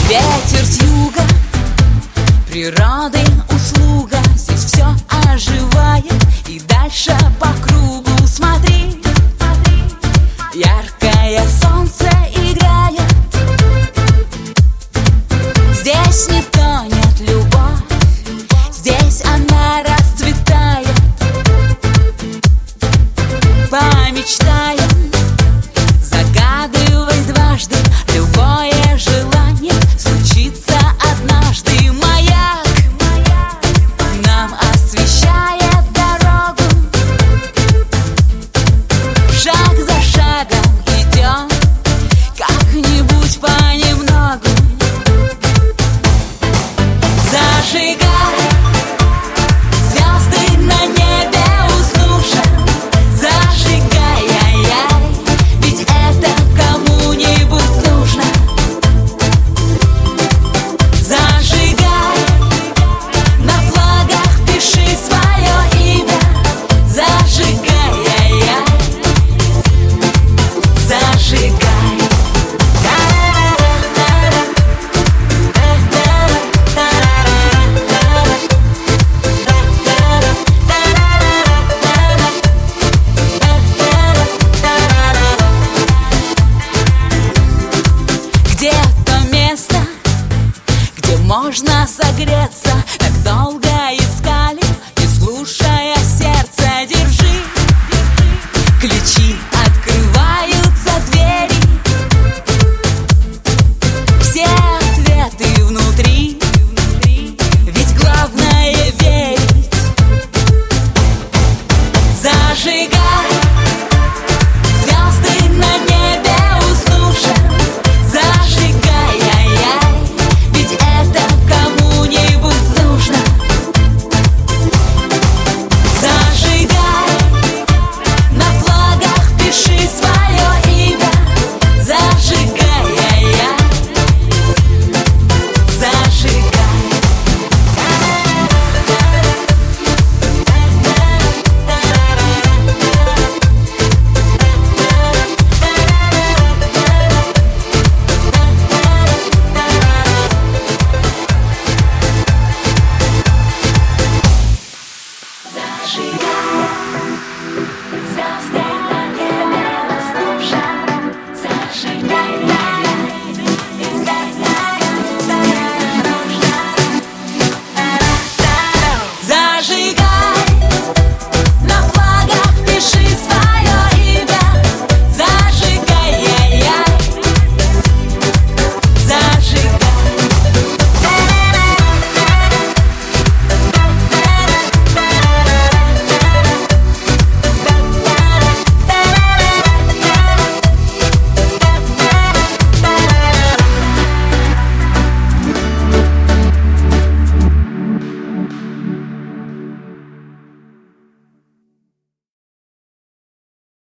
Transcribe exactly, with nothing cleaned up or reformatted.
Ветер с юга, природы услуга. Здесь все оживает, и дальше по кругу смотри. Яркое солнце играет. Здесь не тонет любовь, здесь она расцветает. Помечтаем, загадывай дважды. Любое желание случится однажды. Маяк нам освещает дорогу. Шаг за шагом идем, как-нибудь понемногу. Зажигай звезды на небе уснувшем. Зажигай, ай-яй, ведь это кому-нибудь нужно. Зажигай, на флагах пиши свое имя. Зажигай, ай-яй, зажигай. Где то место, где можно согреться, так долго